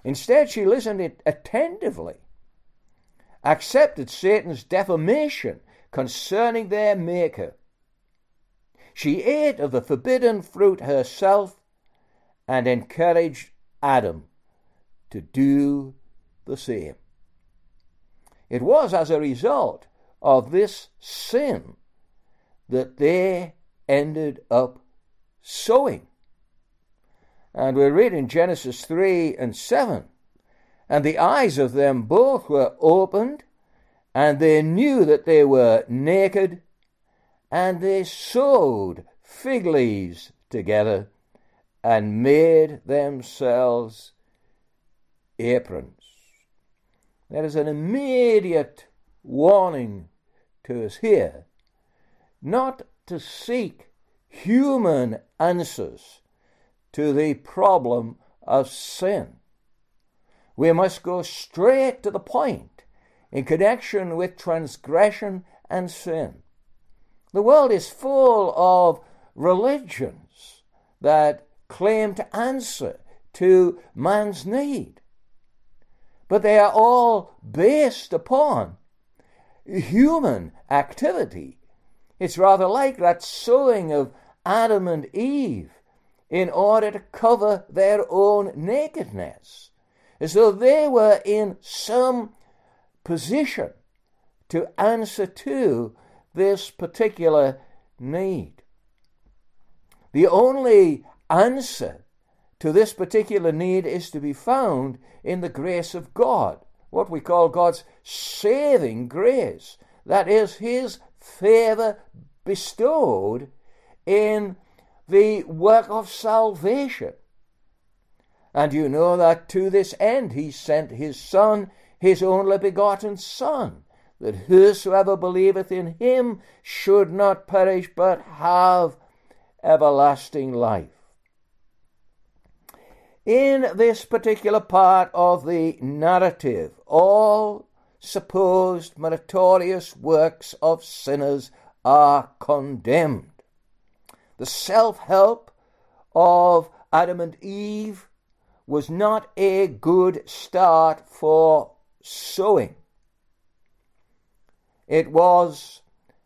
Instead, she listened attentively, accepted Satan's defamation concerning their Maker. She ate of the forbidden fruit herself and encouraged Adam to do the same. It was as a result of this sin that they ended up sowing. And we read in Genesis 3 and 7, and the eyes of them both were opened, and they knew that they were naked, and they sewed fig leaves together and made themselves aprons. There is an immediate warning to us here not to seek human answers to the problem of sin. We must go straight to the point in connection with transgression and sin. The world is full of religions that claim to answer to man's need, but they are all based upon human activity. It's rather like that sowing of Adam and Eve in order to cover their own nakedness, as though they were in some position to answer to this particular need. The only answer to this particular need is to be found in the grace of God, what we call God's saving grace. That is, his favor bestowed in the work of salvation. And you know that to this end he sent his Son, his only begotten Son, that whosoever believeth in him should not perish but have everlasting life. In this particular part of the narrative, all supposed meritorious works of sinners are condemned. The self-help of Adam and Eve was not a good start for sowing. It was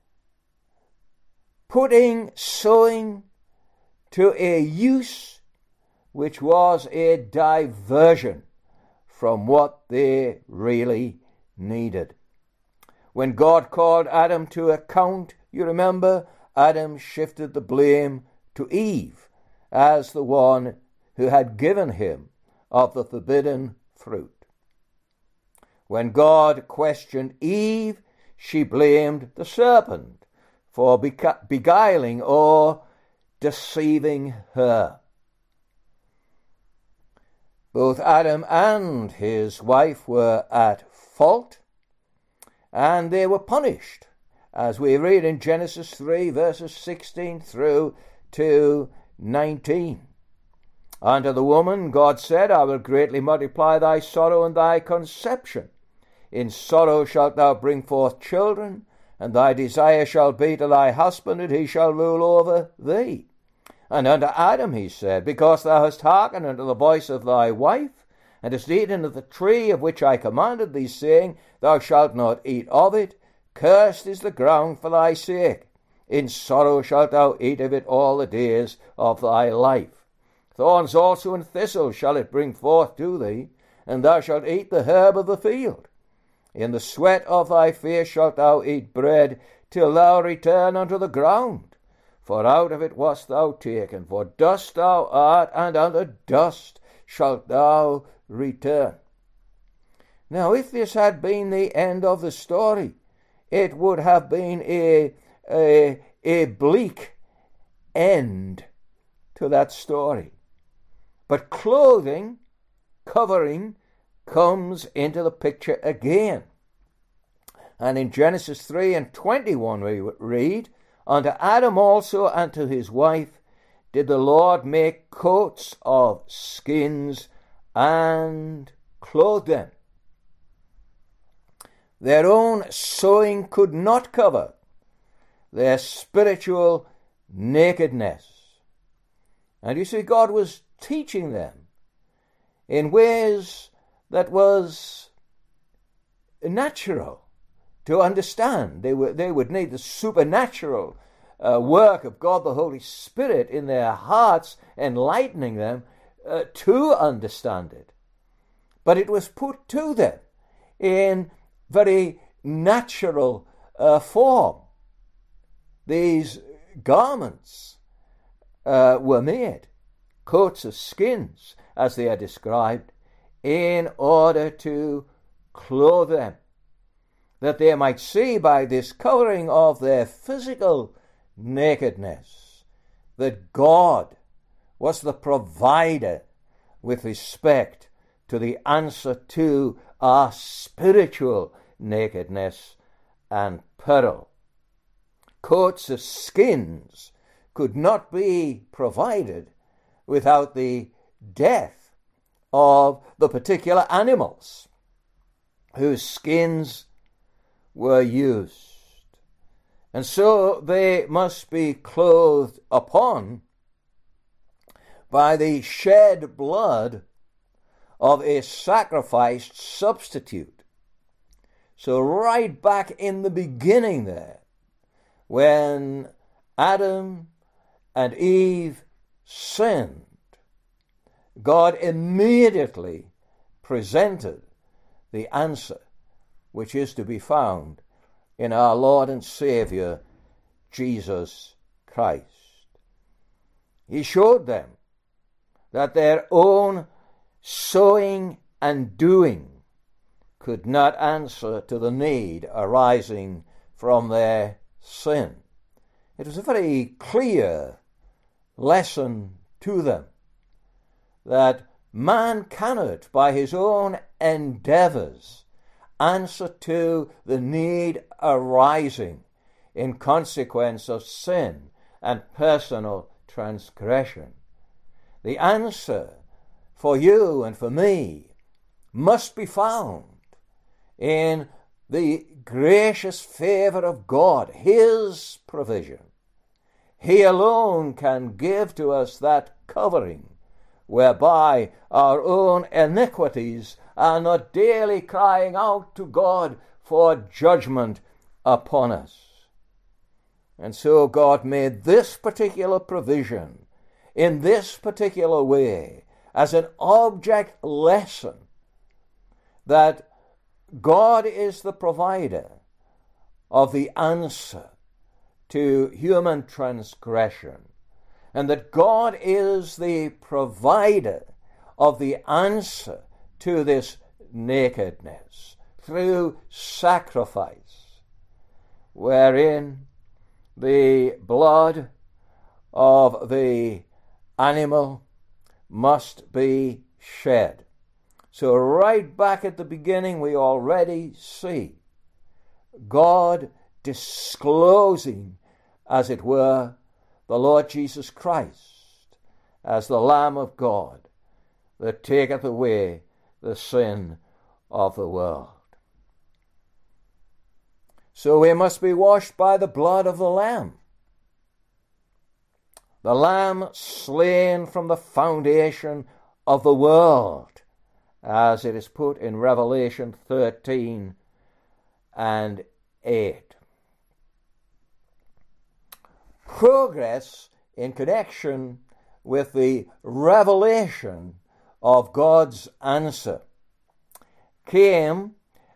putting sowing to a use which was a diversion from what they really needed. When God called Adam to account, you remember, Adam shifted the blame to Eve as the one who had given him of the forbidden fruit. When God questioned Eve, she blamed the serpent for beguiling or deceiving her. Both Adam and his wife were at fault, and they were punished, as we read in Genesis 3, verses 16 through to 19. Unto the woman God said, I will greatly multiply thy sorrow and thy conception. In sorrow shalt thou bring forth children, and thy desire shall be to thy husband, and he shall rule over thee. And unto Adam he said, because thou hast hearkened unto the voice of thy wife, and hast eaten of the tree of which I commanded thee, saying, Thou shalt not eat of it, cursed is the ground for thy sake. In sorrow shalt thou eat of it all the days of thy life. Thorns also and thistles shall it bring forth to thee, and thou shalt eat the herb of the field. In the sweat of thy face shalt thou eat bread, till thou return unto the ground. For out of it wast thou taken, for dust thou art, and unto dust shalt thou return. Now, if this had been the end of the story, it would have been a bleak end to that story. But clothing, covering, comes into the picture again. And in Genesis 3 and 21 we read, Unto Adam also and to his wife did the Lord make coats of skins and clothe them. Their own sewing could not cover their spiritual nakedness. And you see, God was teaching them in ways that was natural to understand. They would need the supernatural work of God the Holy Spirit in their hearts, enlightening them to understand it. But it was put to them in very natural form. These garments were made, coats of skins, as they are described, in order to clothe them, that they might see by this covering of their physical nakedness that God was the provider with respect to the answer to our spiritual nakedness and peril. Coats of skins could not be provided without the death of the particular animals whose skins were used. And so they must be clothed upon by the shed blood of a sacrificed substitute. So right back in the beginning there, when Adam and Eve sinned, God immediately presented the answer, which is to be found in our Lord and Savior, Jesus Christ. He showed them that their own sowing and doing could not answer to the need arising from their sin. It was a very clear lesson to them that man cannot, by his own endeavors, answer to the need arising in consequence of sin and personal transgression. The answer for you and for me must be found in the gracious favor of God, his provision. He alone can give to us that covering whereby our own iniquities are not daily crying out to God for judgment upon us. And so God made this particular provision in this particular way as an object lesson that God is the provider of the answer to human transgression, and that God is the provider of the answer to this nakedness through sacrifice, wherein the blood of the animal must be shed. So right back at the beginning, we already see God disclosing, as it were, the Lord Jesus Christ as the Lamb of God that taketh away the sin of the world. So we must be washed by the blood of the Lamb slain from the foundation of the world, as it is put in Revelation 13 and 8. Progress in connection with the revelation of God's answer came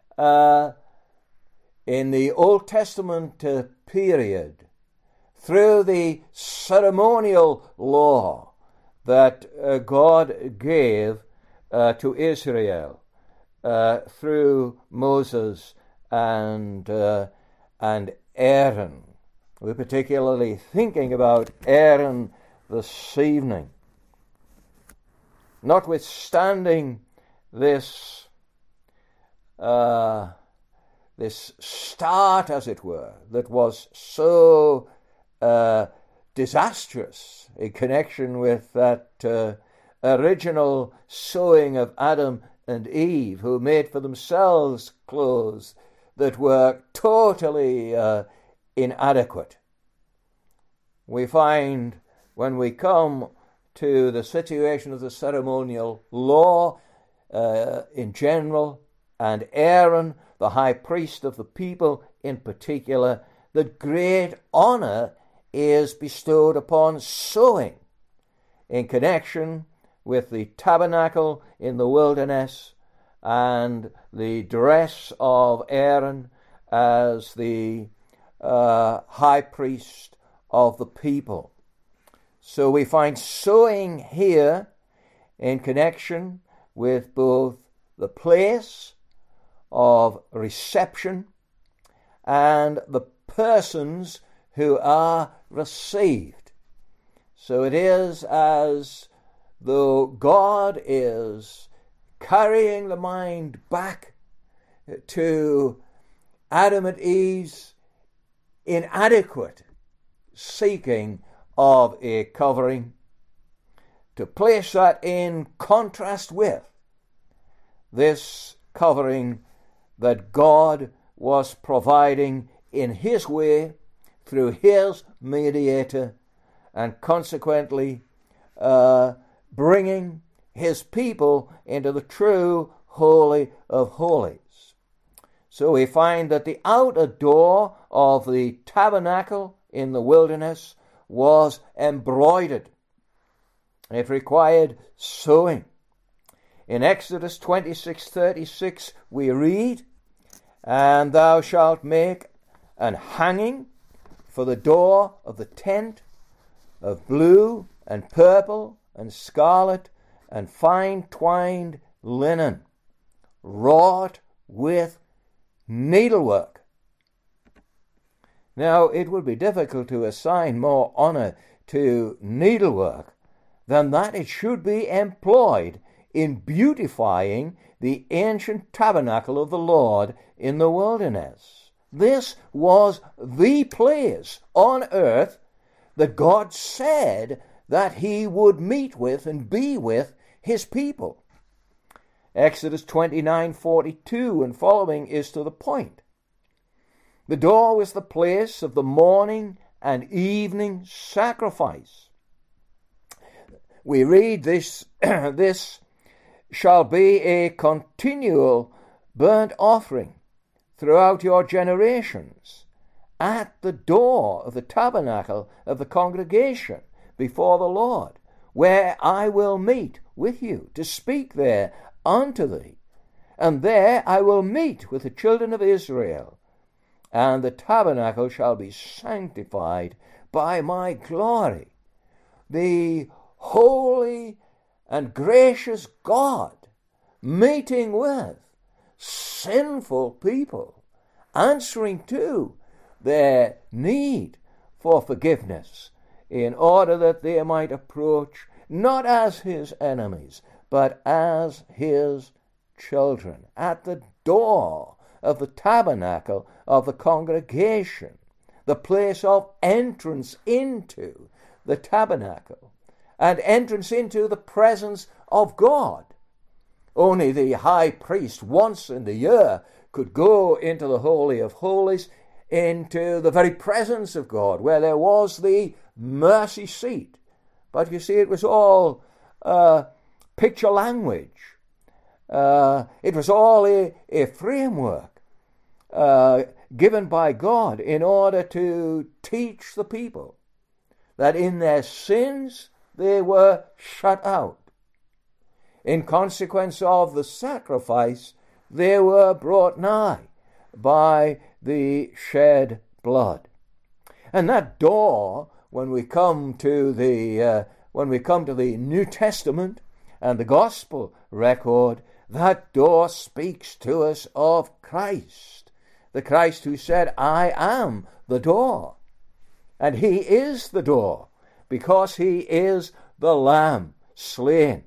in the Old Testament period through the ceremonial law that God gave to Israel through Moses and Aaron. We're particularly thinking about Aaron this evening. Notwithstanding this start, as it were, that was so disastrous in connection with that original sowing of Adam and Eve, who made for themselves clothes that were totally inadequate. We find when we come to the situation of the ceremonial law, in general, and Aaron, the high priest of the people in particular, that great honor is bestowed upon sowing in connection with the tabernacle in the wilderness and the dress of Aaron as the high priest of the people. So we find sowing here in connection with both the place of reception and the persons who are received. So it is as though God is carrying the mind back to Adam and Eve's inadequate seeking of a covering, to place that in contrast with this covering that God was providing in his way through his mediator, and consequently bringing his people into the true Holy of Holies. So we find that the outer door of the tabernacle in the wilderness was embroidered. It required sewing. In Exodus 26:36 we read, "And thou shalt make an hanging for the door of the tent of blue and purple and scarlet and fine twined linen, wrought with needlework." Now, it would be difficult to assign more honor to needlework than that it should be employed in beautifying the ancient tabernacle of the Lord in the wilderness. This was the place on earth that God said that he would meet with and be with his people. Exodus 29:42 and following is to the point. The door was the place of the morning and evening sacrifice. We read this, this shall be a continual burnt offering throughout your generations at the door of the tabernacle of the congregation before the Lord, where I will meet with you to speak there unto thee. And there I will meet with the children of Israel, and the tabernacle shall be sanctified by my glory. The holy and gracious God meeting with sinful people, answering to their need for forgiveness, in order that they might approach not as his enemies, but as his children at the door of the tabernacle of the congregation, the place of entrance into the tabernacle and entrance into the presence of God. Only the high priest once in the year could go into the Holy of Holies, into the very presence of God, where there was the mercy seat. But you see, it was all picture language. It was all a framework given by God in order to teach the people that in their sins they were shut out. In consequence of the sacrifice, they were brought nigh by the shed blood. And that door, when we come to the New Testament and the Gospel record, that door speaks to us of Christ, the Christ who said, "I am the door." And he is the door because he is the Lamb slain.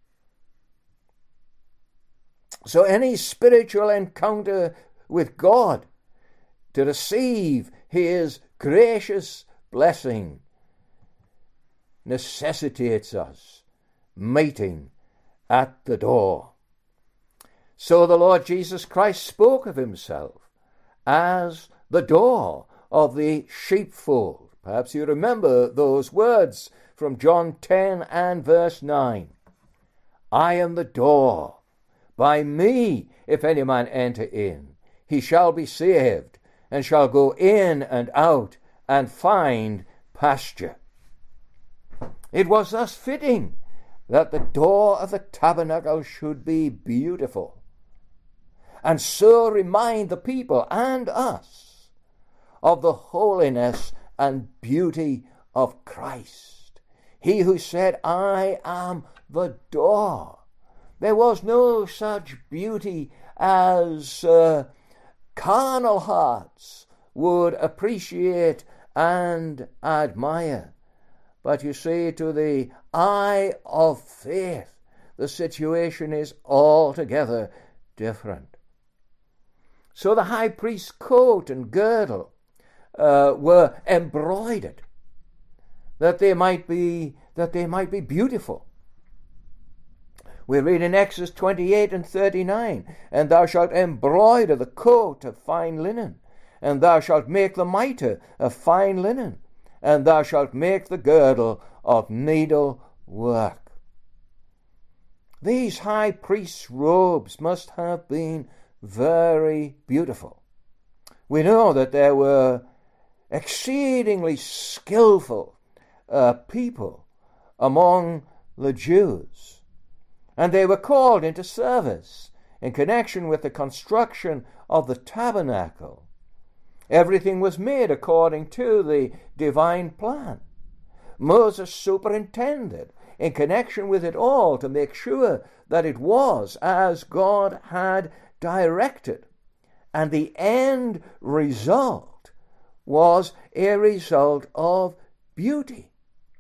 So any spiritual encounter with God, to receive his gracious blessing, necessitates us meeting at the door. So the Lord Jesus Christ spoke of himself as the door of the sheepfold. Perhaps you remember those words from John 10 and verse 9. "I am the door. By me, if any man enter in, he shall be saved, and shall go in and out, and find pasture. It was thus fitting that the door of the tabernacle should be beautiful, and so remind the people and us of the holiness and beauty of Christ. He who said, I am the door. There was no such beauty as carnal hearts would appreciate and admire. But you see, to the eye of faith, the situation is altogether different. So the high priest's coat and girdle were embroidered, that they might be beautiful. We read in Exodus 28 and 39, and thou shalt embroider the coat of fine linen, and thou shalt make the mitre of fine linen, and thou shalt make the girdle of needle work. These high priest's robes must have been very beautiful. We know that there were exceedingly skillful people among the Jews, and they were called into service in connection with the construction of the tabernacle. Everything was made according to the divine plan. Moses superintended in connection with it all to make sure that it was as God had directed. And the end result was a result of beauty.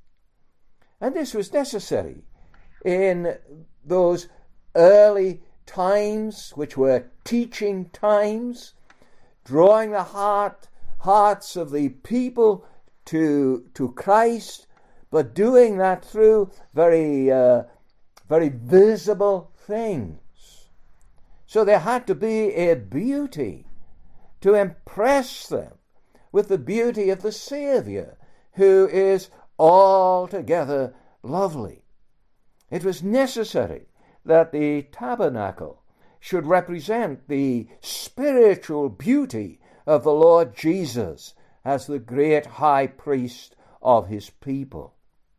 And this was necessary in those early times, which were teaching times, drawing the hearts of the people to Christ, but doing that through very visible things. So there had to be a beauty to impress them with the beauty of the Savior, who is altogether lovely. It was necessary that the tabernacle should represent the spiritual beauty of the Lord Jesus as the great high priest of his people.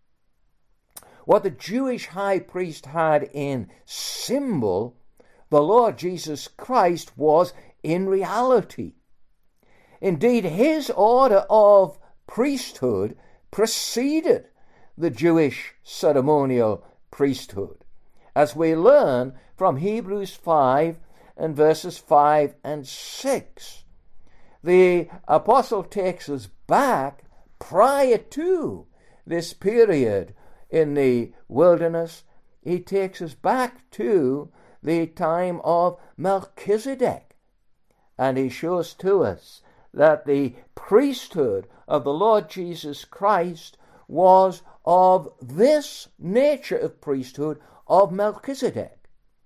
What the Jewish high priest had in symbol, the Lord Jesus Christ was in reality. Indeed, his order of priesthood preceded the Jewish ceremonial priesthood, as we learn from Hebrews 5 and verses 5 and 6. The apostle takes us back prior to this period in the wilderness. He takes us back to the time of Melchizedek, and he shows to us that the priesthood of the Lord Jesus Christ was of this nature of priesthood of Melchizedek.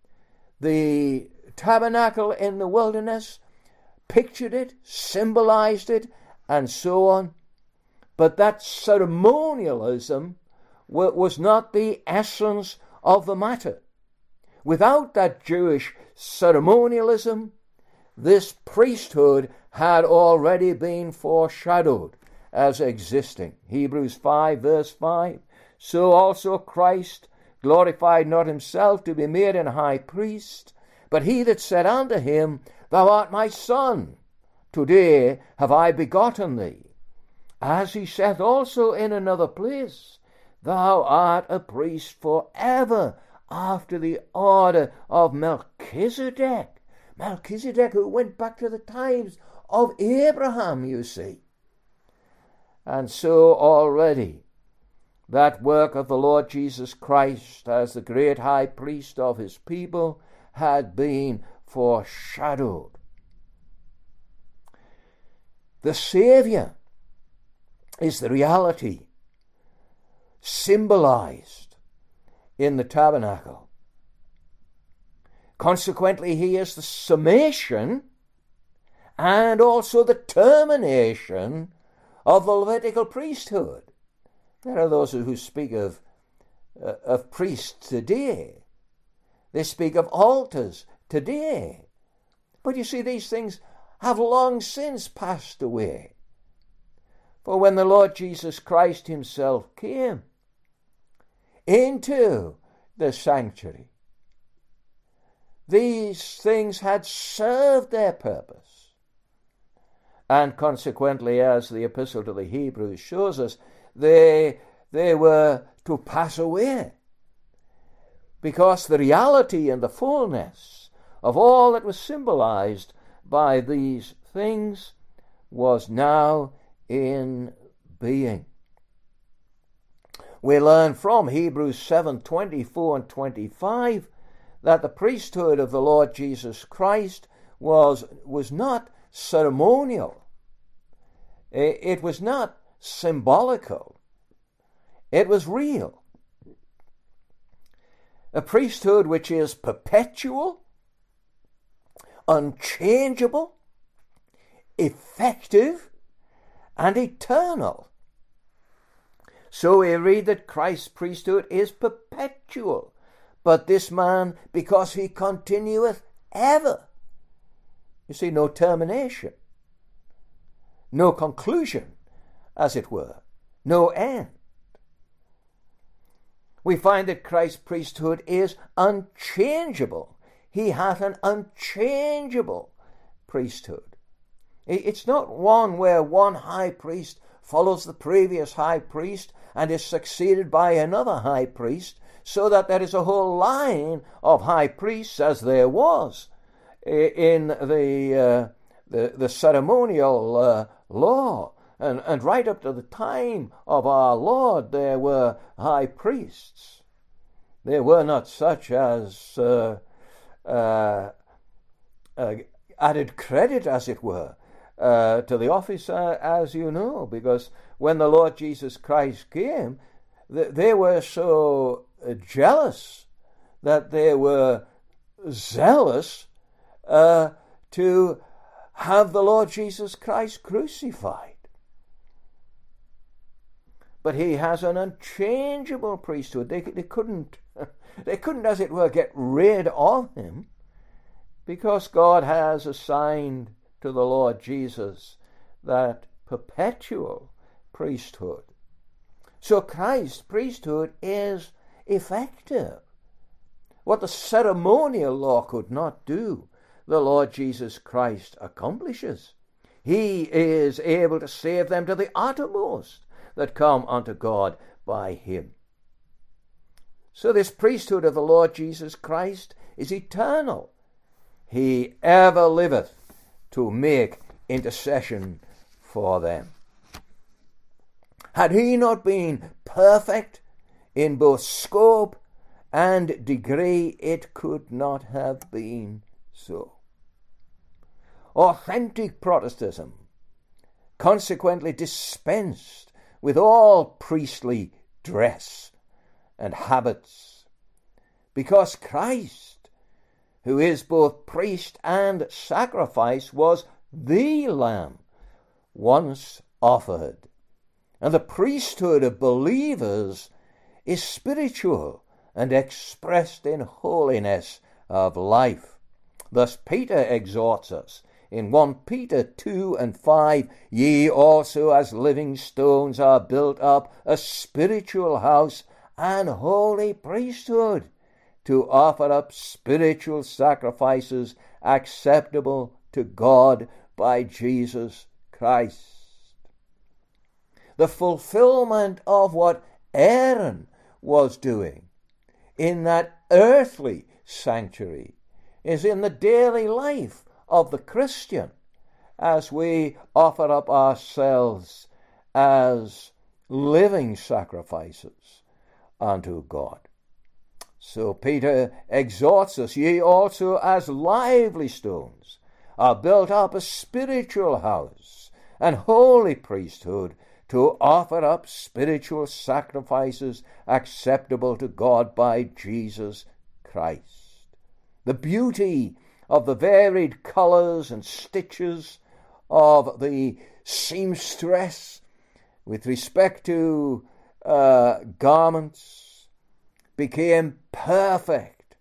The tabernacle in the wilderness pictured it, symbolized it, and so on. But that ceremonialism was not the essence of the matter. Without that Jewish ceremonialism, this priesthood had already been foreshadowed as existing. Hebrews 5 verse 5. So also Christ glorified not himself to be made an high priest, but he that said unto him, Thou art my son, today have I begotten thee. As he saith also in another place, Thou art a priest forever, after the order of Melchizedek. Melchizedek, who went back to the times of Abraham, you see. And so already that work of the Lord Jesus Christ as the great high priest of his people had been foreshadowed. The Savior is the reality symbolized in the tabernacle. Consequently, he is the summation and also the termination of the Levitical priesthood. There are those who speak of priests today, They speak of altars today. But you see, these things have long since passed away. For when the Lord Jesus Christ himself came into the sanctuary, these things had served their purpose. And consequently, as the Epistle to the Hebrews shows us, they were to pass away. Because the reality and the fullness of all that was symbolized by these things was now in being. We learn from Hebrews 7:24 and 25 that the priesthood of the Lord Jesus Christ was not ceremonial. It was not symbolical. It was real. A priesthood which is perpetual, unchangeable, effective, and eternal. So we read that Christ's priesthood is perpetual, but this man, because he continueth ever. You see, no termination, no conclusion, as it were, no end. We find that Christ's priesthood is unchangeable. He hath an unchangeable priesthood. It's not one where one high priest follows the previous high priest and is succeeded by another high priest, so that there is a whole line of high priests, as there was in the ceremonial law. And right up to the time of our Lord, there were high priests. There were not such as added credit, as it were, to the office, as you know, because when the Lord Jesus Christ came, they were so jealous that they were zealous to have the Lord Jesus Christ crucified. But he has an unchangeable priesthood. They couldn't, as it were, get rid of him, because God has assigned to the Lord Jesus that perpetual priesthood. So Christ's priesthood is effective. What the ceremonial law could not do, the Lord Jesus Christ accomplishes. He is able to save them to the uttermost that come unto God by him. So this priesthood of the Lord Jesus Christ is eternal. He ever liveth to make intercession for them. Had he not been perfect in both scope and degree, it could not have been so. Authentic Protestantism consequently dispensed with all priestly dress and habits, because Christ, who is both priest and sacrifice, was the Lamb once offered. And the priesthood of believers is spiritual and expressed in holiness of life. Thus Peter exhorts us in 1 Peter 2 and 5, ye also as living stones are built up a spiritual house and holy priesthood, to offer up spiritual sacrifices acceptable to God by Jesus Christ. The fulfillment of what Aaron was doing in that earthly sanctuary is in the daily life of the Christian, as we offer up ourselves as living sacrifices unto God. So Peter exhorts us, ye also as lively stones are built up a spiritual house and holy priesthood, to offer up spiritual sacrifices acceptable to God by Jesus Christ. The beauty of the varied colors and stitches of the seamstress with respect to garments became perfect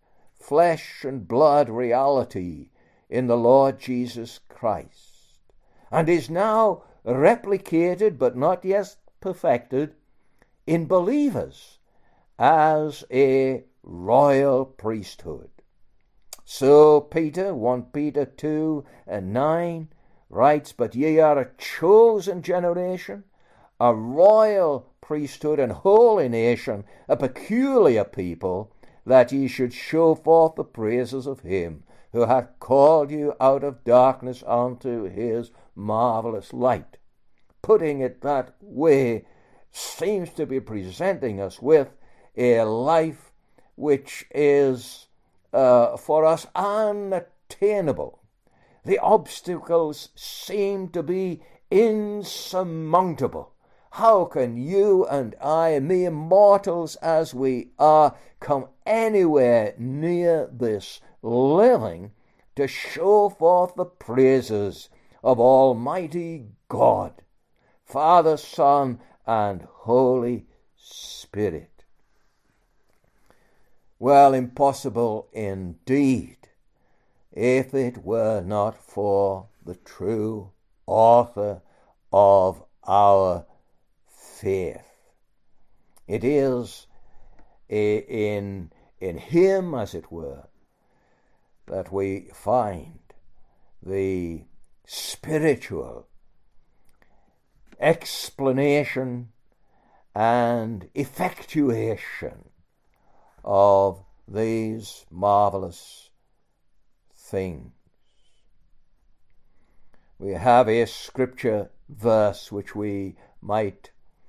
flesh and blood reality in the Lord Jesus Christ, and is now replicated but not yet perfected in believers as a royal priesthood. So Peter, 1 Peter 2:9 writes, "But ye are a chosen generation, a royal priesthood and holy nation, a peculiar people, that ye should show forth the praises of him who hath called you out of darkness unto his marvelous light." Putting it that way seems to be presenting us with a life which is for us unattainable. The obstacles seem to be insurmountable. How can you and I, mere mortals as we are, come anywhere near this living to show forth the praises of Almighty God, Father, Son, and Holy Spirit? Well, impossible indeed, if it were not for the true author of our faith. It is in him, as it were, that we find the spiritual explanation and effectuation of these marvelous things. We have a scripture verse which we might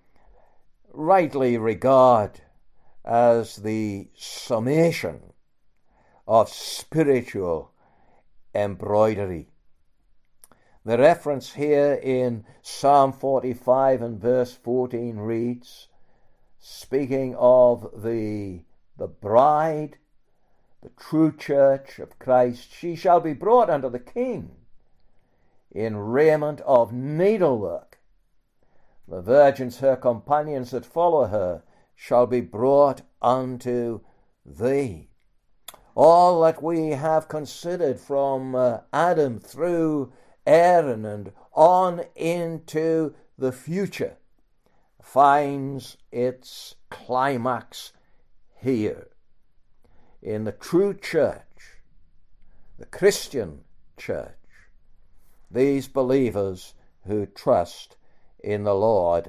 rightly regard as the summation of spiritual embroidery. The reference here in Psalm 45 and verse 14 reads, speaking of the bride, the true church of Christ, "She shall be brought unto the King in raiment of needlework. The virgins, her companions that follow her, shall be brought unto thee." All that we have considered from Adam through Aaron and on into the future finds its climax here in the true church, the Christian church, these believers who trust in the Lord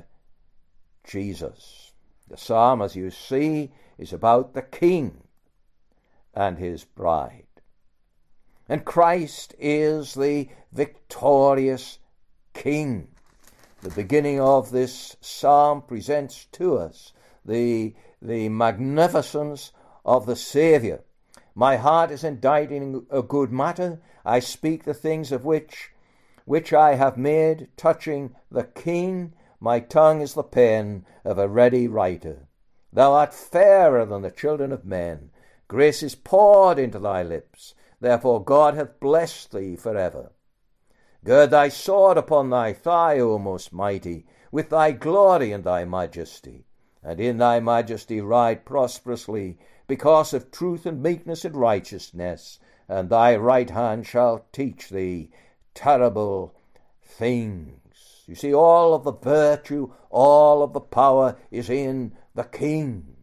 Jesus. The psalm, as you see, is about the King and his bride. And Christ is the victorious King. The beginning of this psalm presents to us the magnificence of the Saviour. "My heart is inditing a good matter. I speak the things of which I have made touching the King. My tongue is the pen of a ready writer. Thou art fairer than the children of men. Grace is poured into thy lips. Therefore God hath blessed thee forever. Gird thy sword upon thy thigh, O most mighty, with thy glory and thy majesty. And in thy majesty ride prosperously, because of truth and meekness and righteousness. And thy right hand shall teach thee terrible things." You see, all of the virtue, all of the power is in the King.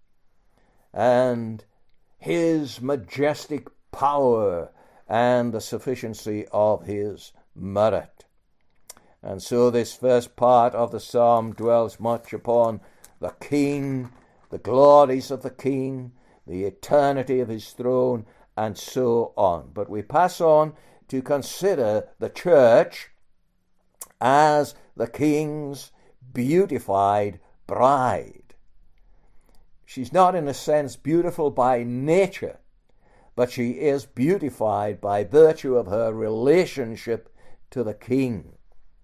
And his majestic power and the sufficiency of his merit. And so this first part of the psalm dwells much upon the King, the glories of the King, the eternity of his throne, and so on. But we pass on to consider the church as the King's beautified bride. She's not, in a sense, beautiful by nature, but she is beautified by virtue of her relationship to the King.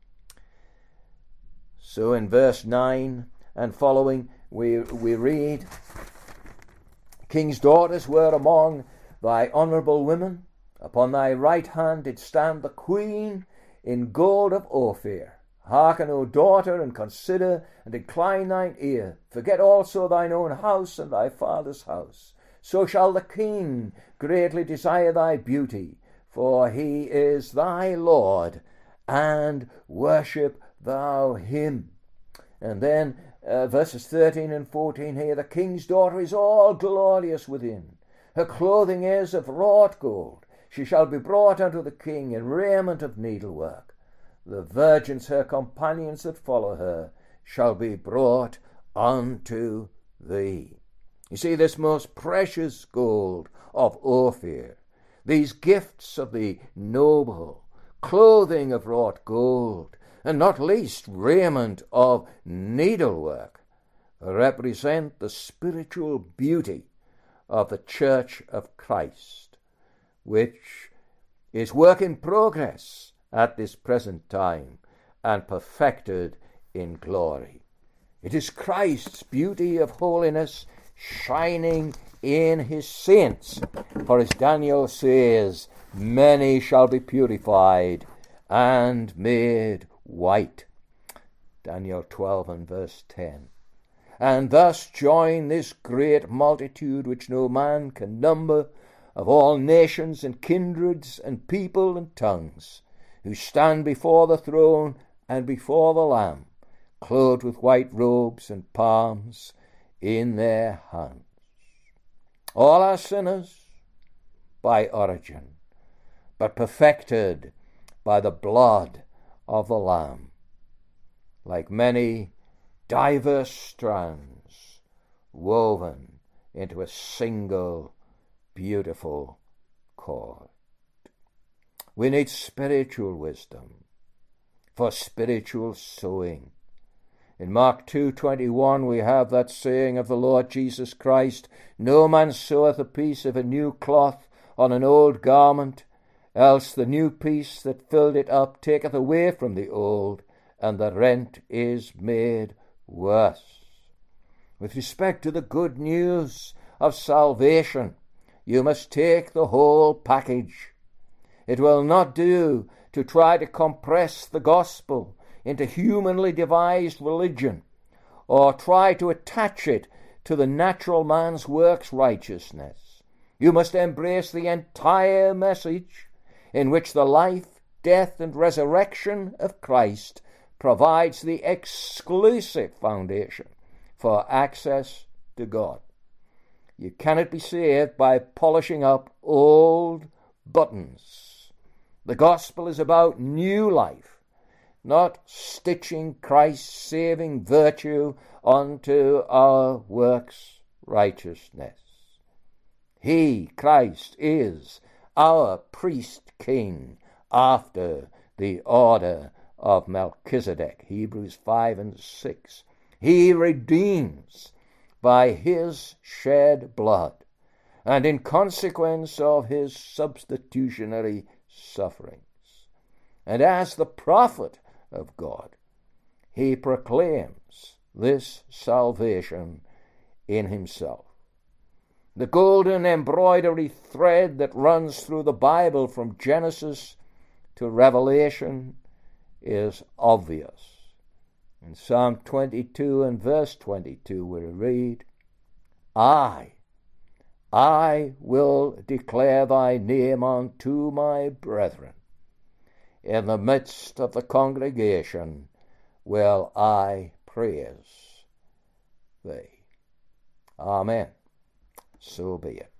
So in verse 9 and following, we read, "King's daughters were among thy honourable women. Upon thy right hand did stand the Queen in gold of Ophir. Hearken, O daughter, and consider, and incline thine ear. Forget also thine own house and thy father's house. so shall the king greatly desire thy beauty, for he is thy Lord, and worship thou him. And then verses 13 and 14 here, the king's daughter is all glorious within. Her clothing is of wrought gold. She shall be brought unto the king in raiment of needlework. The virgins, her companions that follow her, shall be brought unto thee. You see, this most precious gold of Ophir, these gifts of the noble, clothing of wrought gold, and not least raiment of needlework, represent the spiritual beauty of the Church of Christ, which is work in progress at this present time and perfected in glory. It is Christ's beauty of holiness shining in his saints, for as Daniel says, many shall be purified and made white. Daniel 12 and verse 10. And thus join this great multitude which no man can number, of all nations and kindreds and people and tongues, who stand before the throne and before the Lamb, clothed with white robes and palms in their hands. All are sinners by origin, but perfected by the blood of the Lamb, like many diverse strands woven into a single beautiful cord. We need spiritual wisdom for spiritual sowing. In Mark 2:21 we have that saying of the Lord Jesus Christ, no man seweth a piece of a new cloth on an old garment, else the new piece that filled it up taketh away from the old, and the rent is made worse. With respect to the good news of salvation, you must take the whole package. It will not do to try to compress the gospel into humanly devised religion, or try to attach it to the natural man's works righteousness. You must embrace the entire message, in which the life, death, and resurrection of Christ provides the exclusive foundation for access to God. You cannot be saved by polishing up old buttons. The gospel is about new life, not stitching Christ's saving virtue onto our works righteousness. He, Christ, is our priest king after the order of Melchizedek, Hebrews 5 and 6. He redeems by his shed blood, and in consequence of his substitutionary sufferings. And as the prophet of God, he proclaims this salvation in himself. The golden embroidery thread that runs through the Bible from Genesis to Revelation is obvious. In Psalm 22 and verse 22 we read, I will declare thy name unto my brethren. In the midst of the congregation will I praise thee. Amen. So be it.